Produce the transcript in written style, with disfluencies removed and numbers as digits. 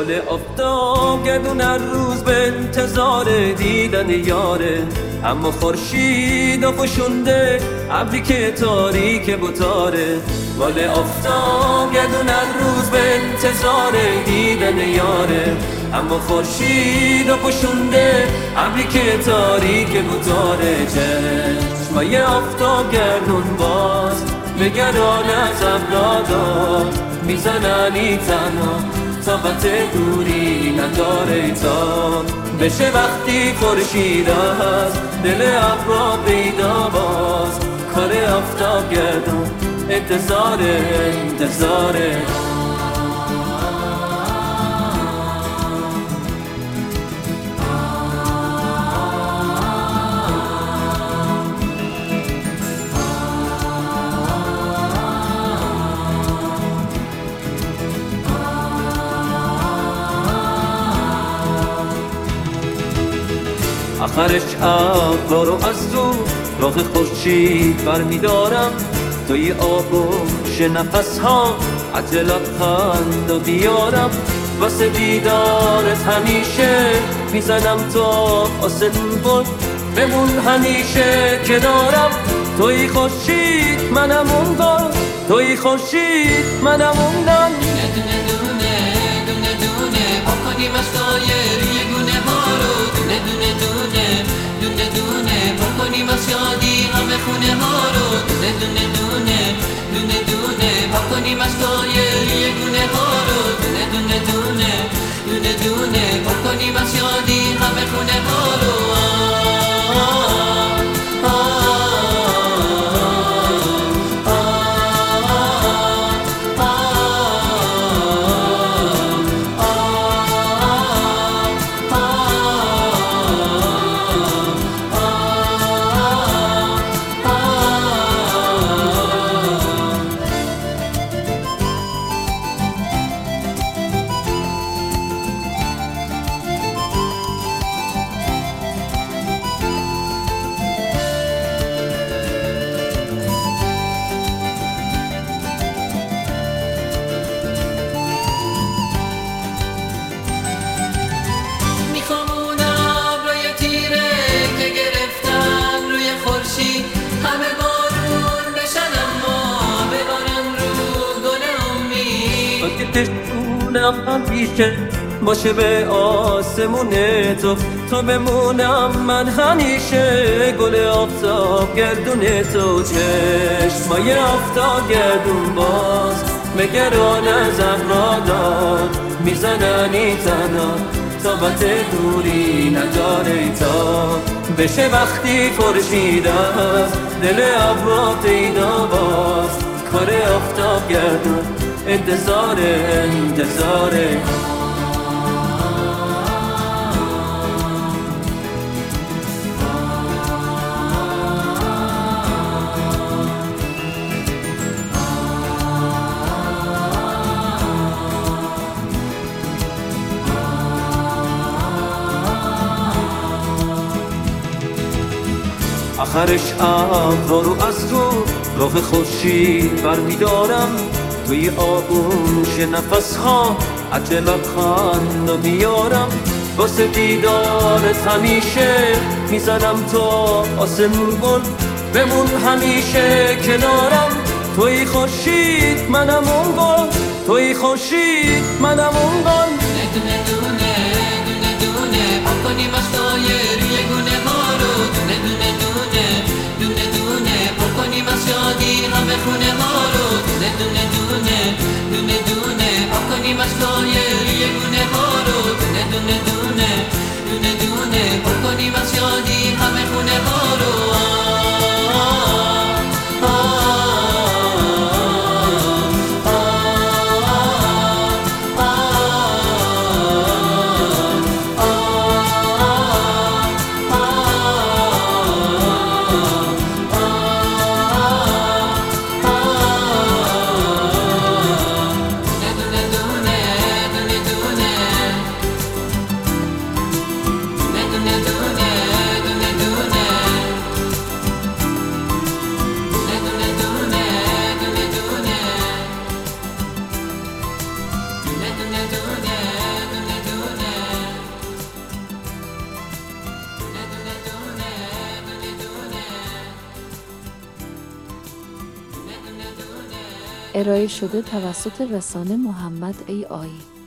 گل آفتاب گردون هر روز به انتظار دیدن یاره، اما خورشید و فشونده ابری که تاریک بتاره. گل آفتاب گردون هر روز به انتظار دیدن یاره، اما خورشید و فشونده ابری که تاریک بتاره. چشمای آفتاب گردون باز نگران از ابرا داد، میزننی تنها طاقت دوری نداره تا بشه وقتی خورشید از دل ابرا پیدا باز. کار آفتاب گردون انتظاره. آخرش ابرا رو از رو راه خورشید برمیدارم، توی آغوش نفس‌ها عطر لبخند و بیارم. واسه دیدارت همیشه میزنم تا آسمون، بمون همیشه کنارم. توی خورشید منم اون گل، توی خورشید منم اون نان. دونه دونه دونه دونه پا کنیم از روی گونه ها رو، دونه دونه دونه دونه دونه پا کنیم از شادی همه خونه ها رو، دونه دونه دونه دونه دونه پا کنیم از روی گونه ها رو، دونه دونه دونه دونه دونه پا کنیم از شادی همه خونه ها رو. همه بارون بشن اما ببارن رو گل امید. اگه تشونم همیشه باشه به آسمون تو بمونم من همیشه گل آفتاب گردون تو. چشمای آفتاب گردون باز مگران از ابرا داد، میزننی تنها طاقت دوری نداره تا بشه وقتی خورشید از دل ابرا پیدا باز. کار آفتاب گردون انتظاره. آخرش ابرا رو از رو راه خورشید برمیدارم، توی آغوش نفس‌ها عطر لبخند و بیارم. واسه دیدارت همیشه میزنم تا آسمون، بمون همیشه کنارم. توی خورشید منم اون گل، توی خورشید منم اون گل. دونه دونه دونه دونه پا کنیم از روی گونه ها رو، دونه دونه دونه دونه دونه پا کنیم از شادی همه خونه ها رو، دونه دونه دونه دونه دونه پا کنیم از روی گونه ها رو، دونه دونه دونه دونه دونه پا کنیم از شادی همه خونه ها رو. ارائه شده توسط رسانه محمد ای آیی.